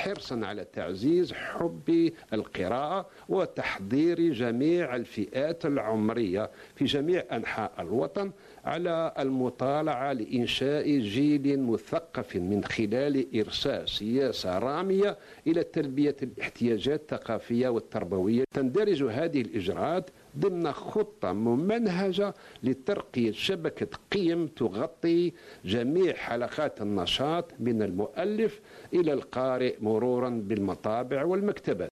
حرصا على تعزيز حب القراءة وتحضير جميع الفئات العمرية في جميع أنحاء الوطن على المطالعة لإنشاء جيل مثقف من خلال إرساء سياسة رامية إلى تلبية الاحتياجات الثقافية والتربوية. تندرج هذه الإجراءات ضمن خطة ممنهجة لترقية شبكة قيم تغطي جميع حلقات النشاط من المؤلف إلى القارئ مرورا بالمطابع والمكتبات.